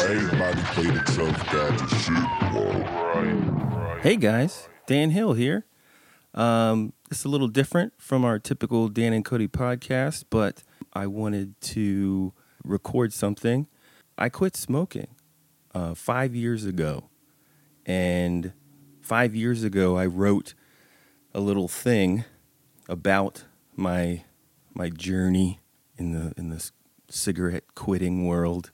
Everybody played itself got the shit. Whoa. Hey guys, Dan Hill here. It's a little different from our typical Dan and Cody podcast, but I wanted to record something. I quit smoking 5 years ago, and 5 years ago I wrote a little thing about my journey in the cigarette quitting world.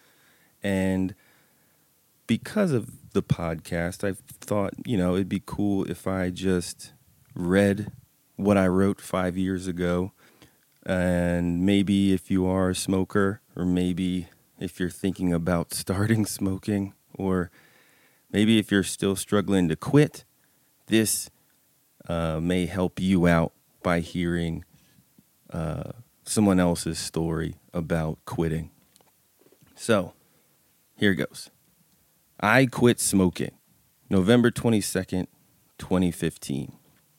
And because of the podcast, I thought, it'd be cool if I just read what I wrote 5 years ago. And maybe if you are a smoker, or maybe if you're thinking about starting smoking, or maybe if you're still struggling to quit, this may help you out by hearing someone else's story about quitting. So, here goes. I quit smoking November 22nd, 2015.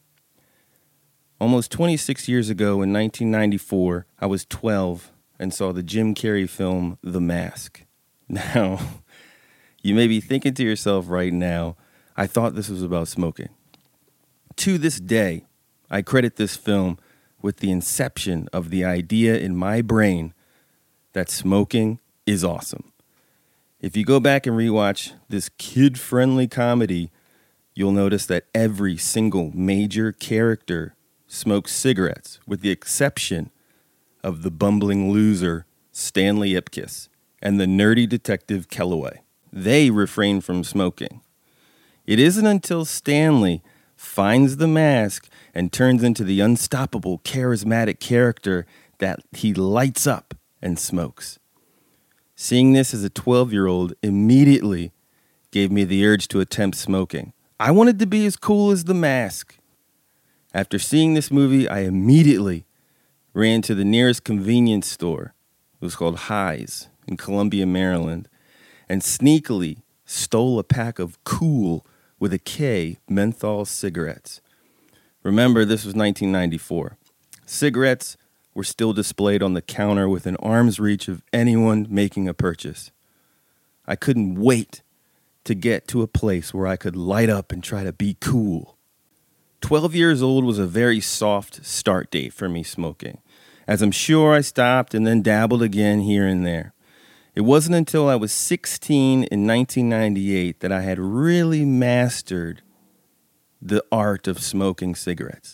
Almost 26 years ago in 1994, I was 12 and saw the Jim Carrey film The Mask. Now, you may be thinking to yourself right now, I thought this was about smoking. To this day, I credit this film with the inception of the idea in my brain that smoking is awesome. If you go back and rewatch this kid-friendly comedy, you'll notice that every single major character smokes cigarettes, with the exception of the bumbling loser Stanley Ipkiss and the nerdy detective Kellaway. They refrain from smoking. It isn't until Stanley finds the mask and turns into the unstoppable, charismatic character that he lights up and smokes. Seeing this as a 12-year-old immediately gave me the urge to attempt smoking. I wanted to be as cool as the Mask. After seeing this movie, I immediately ran to the nearest convenience store. It was called High's in Columbia, Maryland, and sneakily stole a pack of Cool with a K menthol cigarettes. Remember, this was 1994. Cigarettes were still displayed on the counter within arm's reach of anyone making a purchase. I couldn't wait to get to a place where I could light up and try to be cool. 12 years old was a very soft start date for me smoking, as I'm sure I stopped and then dabbled again here and there. It wasn't until I was 16 in 1998 that I had really mastered the art of smoking cigarettes.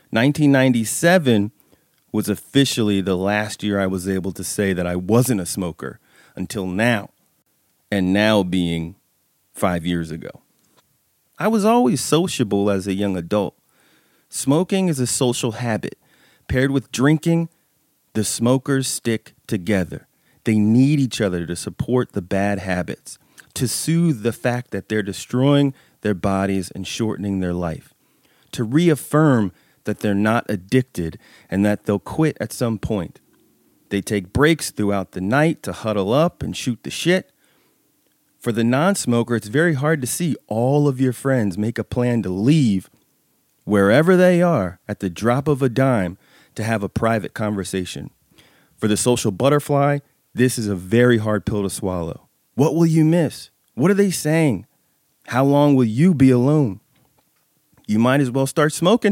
1997 was officially the last year I was able to say that I wasn't a smoker until now, and now being 5 years ago. I was always sociable as a young adult. Smoking is a social habit. Paired with drinking, the smokers stick together. They need each other to support the bad habits, to soothe the fact that they're destroying their bodies and shortening their life, to reaffirm that they're not addicted and that they'll quit at some point. They take breaks throughout the night to huddle up and shoot the shit. For the non-smoker, it's very hard to see all of your friends make a plan to leave wherever they are at the drop of a dime to have a private conversation. For the social butterfly, this is a very hard pill to swallow. What will you miss? What are they saying? How long will you be alone? You might as well start smoking.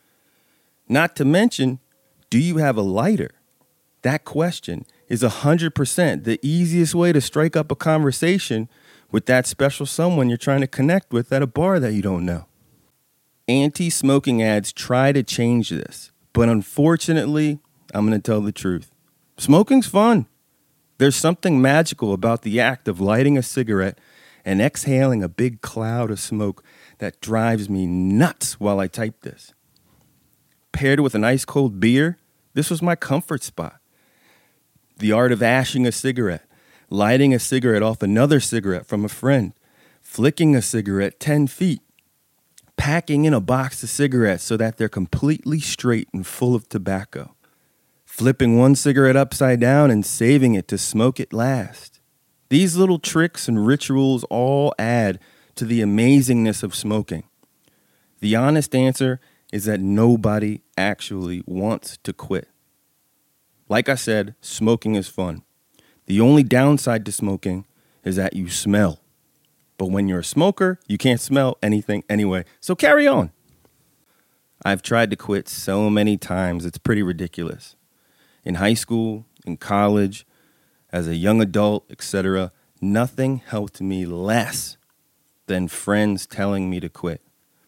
Not to mention, do you have a lighter? That question is 100% the easiest way to strike up a conversation with that special someone you're trying to connect with at a bar that you don't know. Anti-smoking ads try to change this, but unfortunately, I'm going to tell the truth. Smoking's fun. There's something magical about the act of lighting a cigarette and exhaling a big cloud of smoke that drives me nuts while I type this. Paired with an ice-cold beer, this was my comfort spot. The art of ashing a cigarette, lighting a cigarette off another cigarette from a friend, flicking a cigarette 10 feet, packing in a box of cigarettes so that they're completely straight and full of tobacco, flipping one cigarette upside down and saving it to smoke it last. These little tricks and rituals all add to the amazingness of smoking. The honest answer is that nobody actually wants to quit. Like I said, smoking is fun. The only downside to smoking is that you smell. But when you're a smoker, you can't smell anything anyway. So carry on. I've tried to quit so many times, it's pretty ridiculous. In high school, in college, as a young adult, etc., nothing helped me less than friends telling me to quit.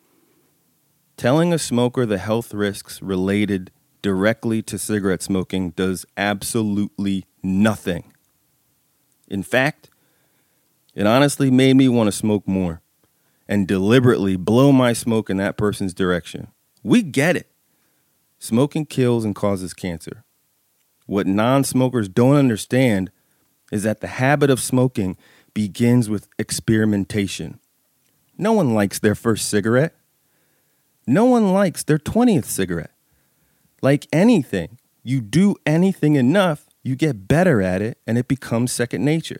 Telling a smoker the health risks related directly to cigarette smoking does absolutely nothing. In fact, it honestly made me want to smoke more and deliberately blow my smoke in that person's direction. We get it. Smoking kills and causes cancer. What non-smokers don't understand is that the habit of smoking begins with experimentation. No one likes their first cigarette. No one likes their 20th cigarette. Like anything, you do anything enough, you get better at it, and it becomes second nature.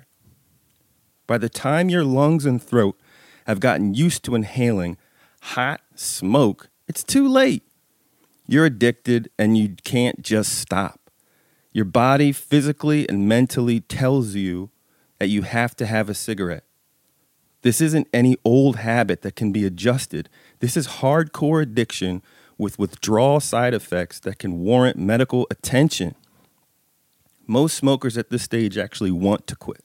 By the time your lungs and throat have gotten used to inhaling hot smoke, it's too late. You're addicted and you can't just stop. Your body physically and mentally tells you that you have to have a cigarette. This isn't any old habit that can be adjusted. This is hardcore addiction with withdrawal side effects that can warrant medical attention. Most smokers at this stage actually want to quit.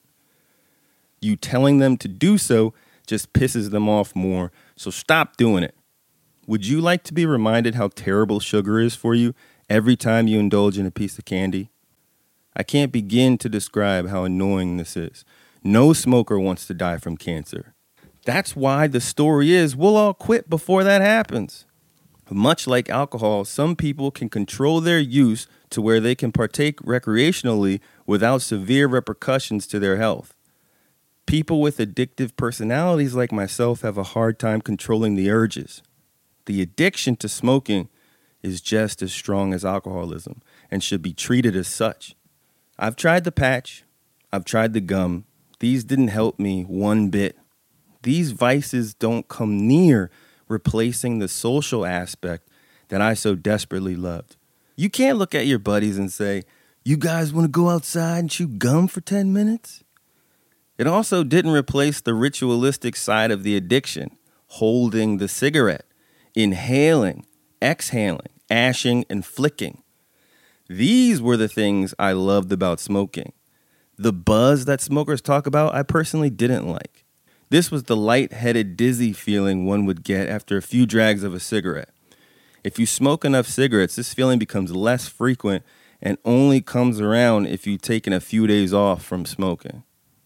You telling them to do so just pisses them off more, so stop doing it. Would you like to be reminded how terrible sugar is for you every time you indulge in a piece of candy? I can't begin to describe how annoying this is. No smoker wants to die from cancer. That's why the story is we'll all quit before that happens. Much like alcohol, some people can control their use to where they can partake recreationally without severe repercussions to their health. People with addictive personalities like myself have a hard time controlling the urges. The addiction to smoking is just as strong as alcoholism and should be treated as such. I've tried the patch. I've tried the gum. These didn't help me one bit. These vices don't come near replacing the social aspect that I so desperately loved. You can't look at your buddies and say, "You guys want to go outside and chew gum for 10 minutes?" It also didn't replace the ritualistic side of the addiction, holding the cigarette, inhaling, exhaling, ashing, and flicking. These were the things I loved about smoking. The buzz that smokers talk about, I personally didn't like. This was the lightheaded, dizzy feeling one would get after a few drags of a cigarette. If you smoke enough cigarettes, this feeling becomes less frequent and only comes around if you've taken a few days off from smoking.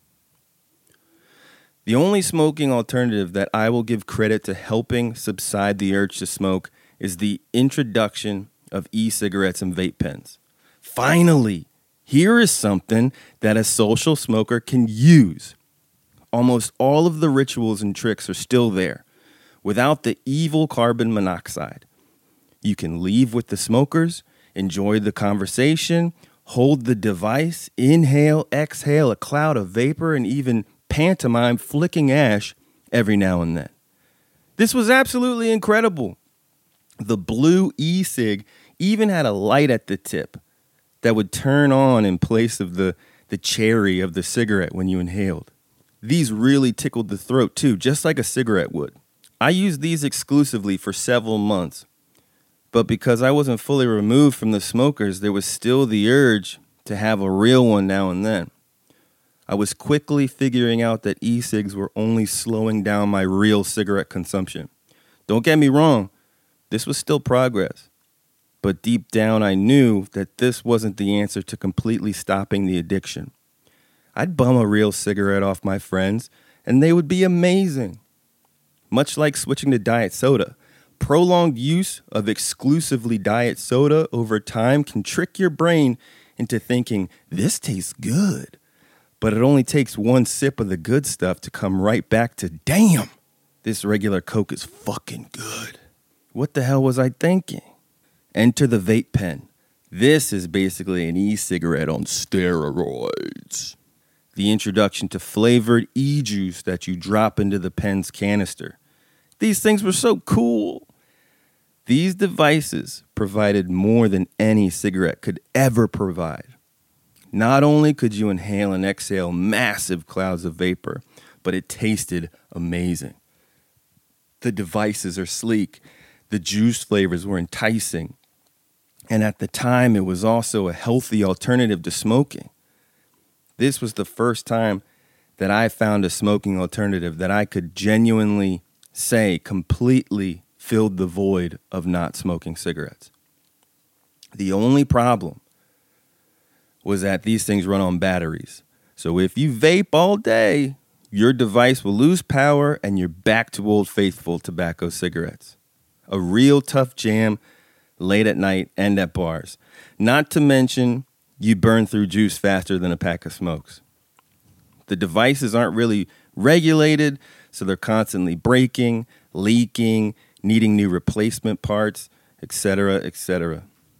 The only smoking alternative that I will give credit to helping subside the urge to smoke is the introduction of e-cigarettes and vape pens. Finally, here is something that a social smoker can use. Almost all of the rituals and tricks are still there, without the evil carbon monoxide. You can leave with the smokers, enjoy the conversation, hold the device, inhale, exhale a cloud of vapor, and even pantomime flicking ash every now and then. This was absolutely incredible. The blue e-cig even had a light at the tip that would turn on in place of the cherry of the cigarette when you inhaled. These really tickled the throat too, just like a cigarette would. I used these exclusively for several months, but because I wasn't fully removed from the smokers, there was still the urge to have a real one now and then. I was quickly figuring out that e-cigs were only slowing down my real cigarette consumption. Don't get me wrong, this was still progress. But deep down I knew that this wasn't the answer to completely stopping the addiction. I'd bum a real cigarette off my friends, and they would be amazing. Much like switching to diet soda, prolonged use of exclusively diet soda over time can trick your brain into thinking, this tastes good. But it only takes one sip of the good stuff to come right back to, damn, this regular Coke is fucking good. What the hell was I thinking? Enter the vape pen. This is basically an e-cigarette on steroids. The introduction to flavored e-juice that you drop into the pen's canister. These things were so cool. These devices provided more than any cigarette could ever provide. Not only could you inhale and exhale massive clouds of vapor, but it tasted amazing. The devices are sleek. The juice flavors were enticing. And at the time, it was also a healthy alternative to smoking. This was the first time that I found a smoking alternative that I could genuinely say completely filled the void of not smoking cigarettes. The only problem was that these things run on batteries. So if you vape all day, your device will lose power and you're back to Old Faithful tobacco cigarettes. A real tough jam late at night and at bars. Not to mention, you burn through juice faster than a pack of smokes. The devices aren't really regulated, so they're constantly breaking, leaking, needing new replacement parts, etc., etc.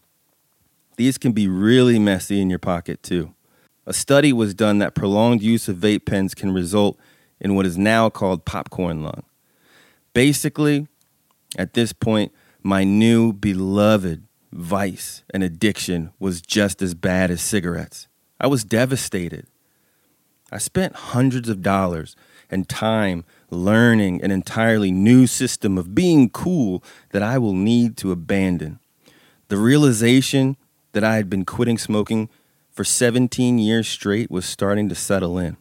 These can be really messy in your pocket too. A study was done that prolonged use of vape pens can result in what is now called popcorn lung. Basically, at this point, my new beloved vice and addiction was just as bad as cigarettes. I was devastated. I spent hundreds of dollars and time learning an entirely new system of being cool that I will need to abandon. The realization that I had been quitting smoking for 17 years straight was starting to settle in.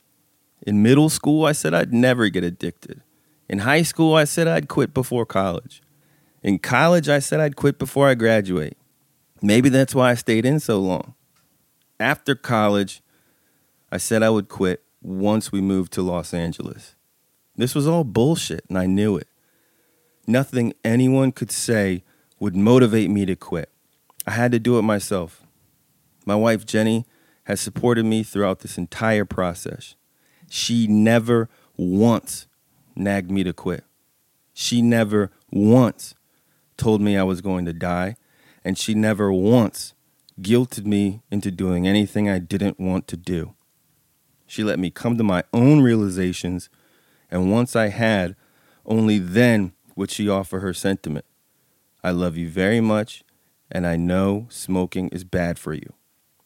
In middle school, I said I'd never get addicted. In high school, I said I'd quit before college. In college, I said I'd quit before I graduate. Maybe that's why I stayed in so long. After college, I said I would quit once we moved to Los Angeles. This was all bullshit, and I knew it. Nothing anyone could say would motivate me to quit. I had to do it myself. My wife, Jenny, has supported me throughout this entire process. She never once nagged me to quit. She never once told me I was going to die, and she never once guilted me into doing anything I didn't want to do. She let me come to my own realizations, and once I had, only then would she offer her sentiment. I love you very much, and I know smoking is bad for you.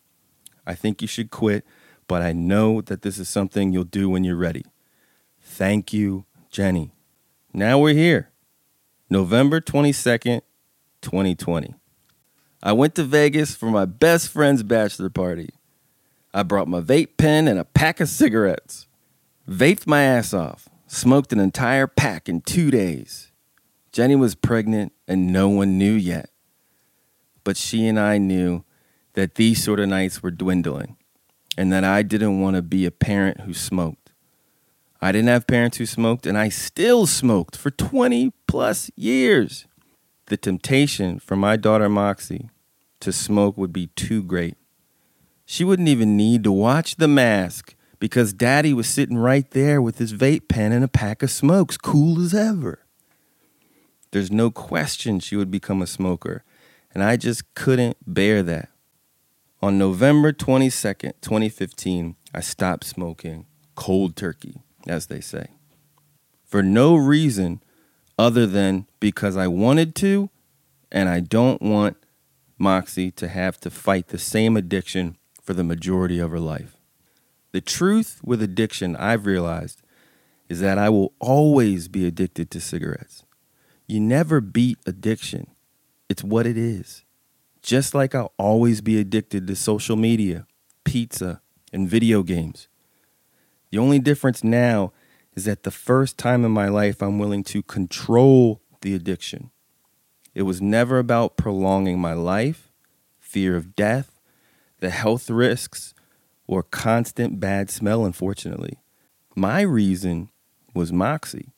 I think you should quit, but I know that this is something you'll do when you're ready. Thank you, Jenny. Now we're here. November 22nd, 2020. I went to Vegas for my best friend's bachelor party. I brought my vape pen and a pack of cigarettes. Vaped my ass off. Smoked an entire pack in 2 days. Jenny was pregnant and no one knew yet. But she and I knew that these sort of nights were dwindling and that I didn't want to be a parent who smoked. I didn't have parents who smoked, and I still smoked for 20 plus years. The temptation for my daughter Moxie to smoke would be too great. She wouldn't even need to watch The Mask because Daddy was sitting right there with his vape pen and a pack of smokes, cool as ever. There's no question she would become a smoker, and I just couldn't bear that. On November 22nd, 2015, I stopped smoking cold turkey, as they say, for no reason other than because I wanted to, and I don't want Moxie to have to fight the same addiction for the majority of her life. The truth with addiction, I've realized, is that I will always be addicted to cigarettes. You never beat addiction. It's what it is. Just like I'll always be addicted to social media, pizza, and video games. The only difference now is that the first time in my life I'm willing to control the addiction. It was never about prolonging my life, fear of death, the health risks, or constant bad smell, unfortunately. My reason was Moxie.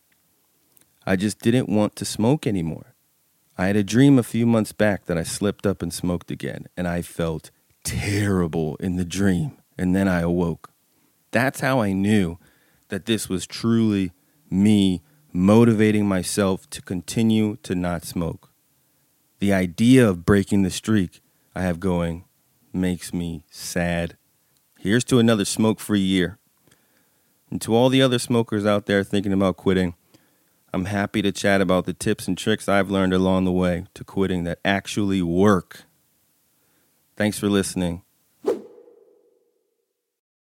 I just didn't want to smoke anymore. I had a dream a few months back that I slipped up and smoked again, and I felt terrible in the dream, and then I awoke. That's how I knew that this was truly me motivating myself to continue to not smoke. The idea of breaking the streak I have going makes me sad. Here's to another smoke-free year. And to all the other smokers out there thinking about quitting, I'm happy to chat about the tips and tricks I've learned along the way to quitting that actually work. Thanks for listening.